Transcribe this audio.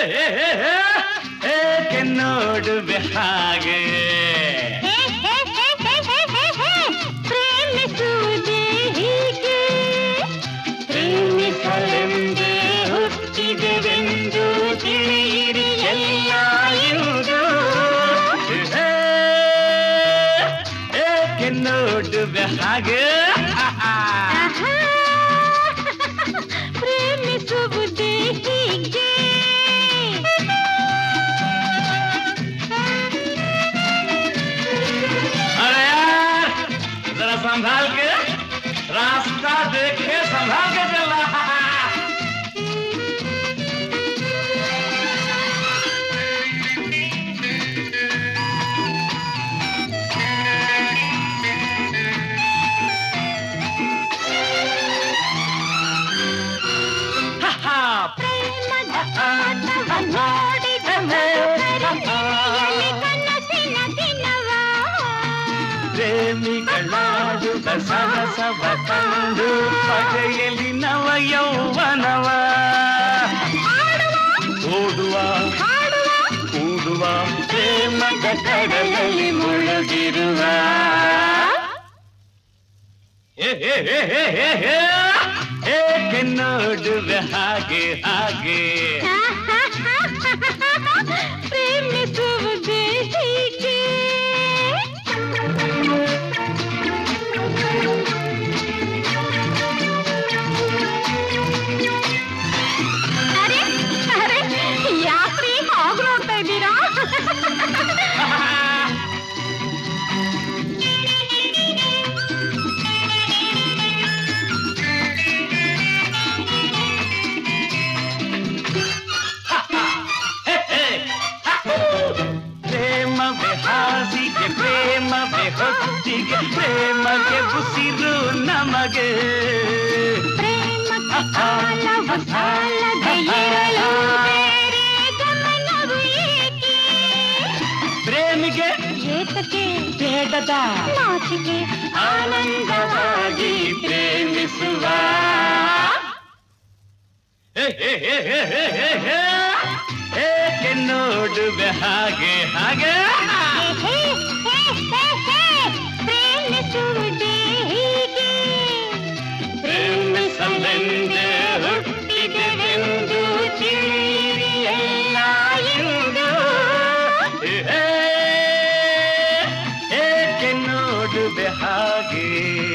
ಏಕೆ ನೋಡುವೆ ಹಾಗೆ ಪ್ರೇಮಿಸುವುದೇ ಹೀಗೆ ಪ್ರೇಮಿಸಲೆಂದೇ ಹುಟ್ಟಿದೆವೆಂದು ತಿಳಿಯಿರಿ ಎಲ್ಲ ಎಂದು ಏಕೆ ನೋಡುವೆ ಹಾಗೆ ಪ್ರೇಮಿಸುವುದೇ ಹೀಗೆ अरे यार जरा संभाल के रास्ता देखे संभाल के चल रहा ಪ್ರೇಮಿಗಳಾಡುವ ಸರಸವ ತಂದು ಪಗೆಯಲಿ ನವ ಯೌವನವ ಓಡುವ ಕೂಡುವ ಪ್ರೇಮದ ಕಡಲಲ್ಲಿ ಮುಳುಗಿರುವ ಏಕೆ ನೋಡುವೆ ಹಾಗೆ ಹಾಗೆ ಪ್ರೇಮಿಸುವುದೇ ಹೀಗೆ ಯಾಕ್ರಿ ಹಾಗೆ ನೋಡ್ತಾ ಇದ್ದೀರಾ ಪ್ರೇಮವೇ ಹಾಸಿಗೆ ಪ್ರೇಮವೇ ಹೊತ್ತಿಗೆ ಪ್ರೇಮಗೆ ಉಸಿರು ನಮಗೆ ಪ್ರೇಮಕ್ಕೆ ಕಾಲವ ಸಾಲದೆ ಇರಲು ಬೇರೆ ಗಮನವು ಏಕೆ ಪ್ರೇಮಿಗೆ ಏತಕ್ಕೆ ಬೇಡದ ನಾಚಿಕೆ ಆನಂದವಾಗಿ ಪ್ರೇಮಿಸುವ ಏಕೆ ನೋಡುವೆ ಹಾಗೆ ಹಾಗೆ ಪ್ರೇಮಿಸುವುದೇ ಹೀಗೆ ಪ್ರೇಮಿಸಲೆಂದೇ ಹುಟ್ಟಿದೆವೆಂದು ತಿಳಿಯಿರಿ ಎಲ್ಲ ಎಂದು ಏಕೆ ನೋಡುವೆ ಹಾಗೆ